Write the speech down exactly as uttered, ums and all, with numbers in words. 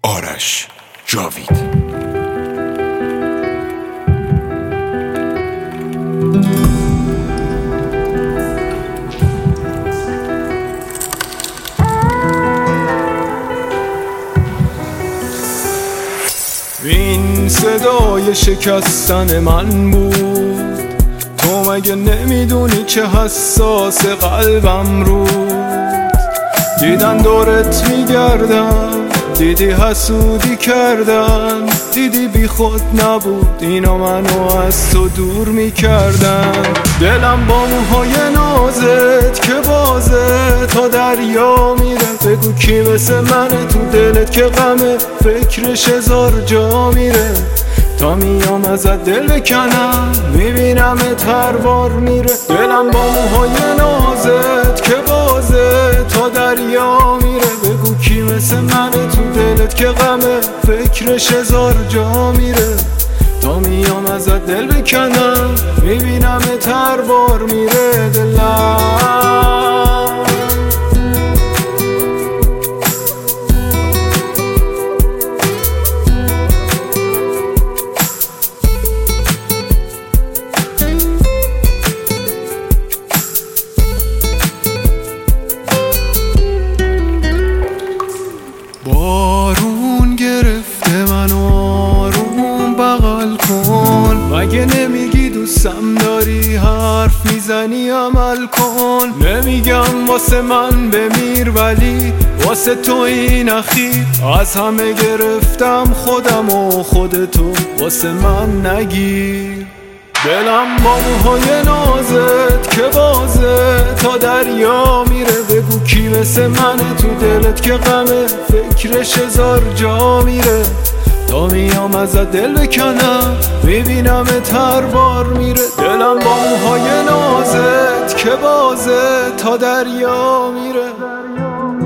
آرش جاوید. این صدای شکستن من بود، تو مگه نمیدونی چه حساس قلبم رود. دیدن دورت میگردم، دیدی حسودی کردن، دیدی بی خود نبود اینا منو از تو دور میکردن. دلم با موهای نازت که بازه تا دریا میره، بگو کی مثل منه تو دلت که غمه فکرش هزار جا میره. تا میام ازت دل بکنم میبینم هر بار میره. دلم با موهای نازت که بازه تا دریا میره، بگو کی مثل منه تو دلت که غمه فکرش هزار جا میره. تا میام ازت دل بکنم میبینم هر بار میره دلم. بارون گرفته منو آروم بغل کن، مگه نمیگی دوستم داری حرف میزنی عمل کن. نمیگم واسه من بمیر ولی واسه تو این اخیر از همه گرفتم خودم و خودتو واسه من نگیر. دلم با موهای نازت که بازه تا دریا میره، بگو کی مثل منه تو دلت که غمه فکرش هزار جا میره. تا میام ازت دل بکنم میبینم هر بار میره. دلم با موهای نازت که بازه تا دریا میره.